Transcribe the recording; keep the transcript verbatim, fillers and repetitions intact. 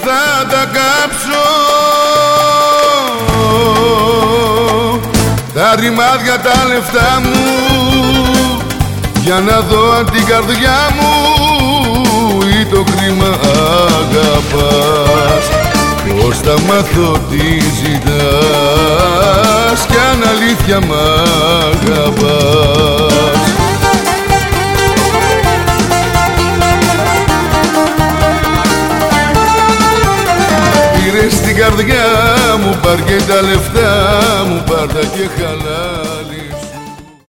θα τα κάψω, τα ρημάδια τα λεφτά μου, για να δω αν την καρδιά μου ή το κρίμα αγαπάς. Πώς θα μάθω τι ζητάς κι αν αλήθεια μ' αγαπάς. Πήρες την καρδιά μου, πάρ' και τα λεφτά μου, πάρ' τα και χαλά.